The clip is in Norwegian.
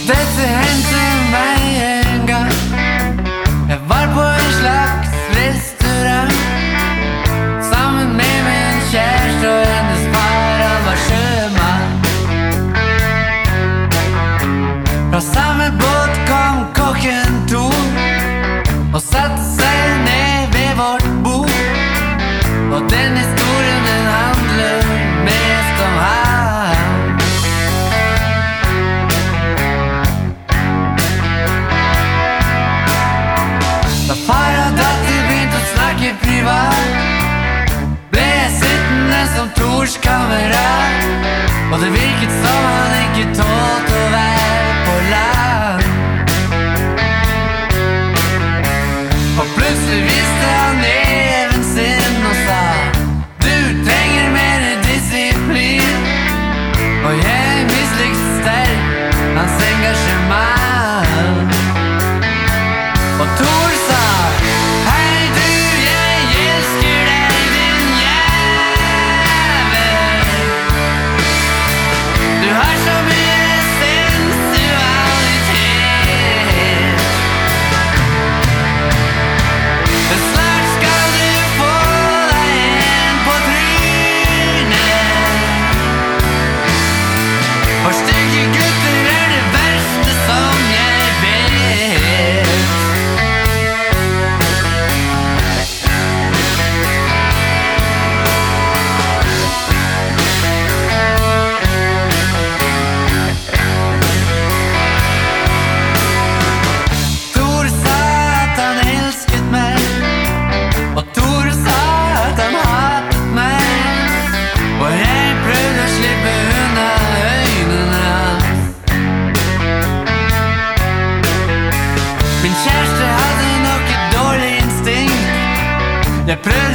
Dette hendte meg en gang. Jeg var på en slags restaurant sammen med min kjæreste og hennes far, han var sjømann. Fra samme båt kom kokken Tor og satte seg ned ved vårt bord. Og den historien den handler mest om ham. Da far og datter begynte å snakke privat, ble jeg sittende som Tors kamerat. Og det virket som han ikke tålte å være på land. Og plutselig viste han neven sin og sa: du trenger mer disiplin. Og jeg mislikte sterkt hans engasjement. Og Tor sa: hei du, jeg elsker deg, din jævel. Du har så mye sensualitet. Men snart skal du få deg en på trynet. For stygge gutter er det verste som jeg vet. Tor sa at han elsket meg, og Tor sa at han hatet meg. Og jeg prøvde å slippe unna øynene hans. Min kjæreste hadde nok et dårlig instinkt. Jeg prøvde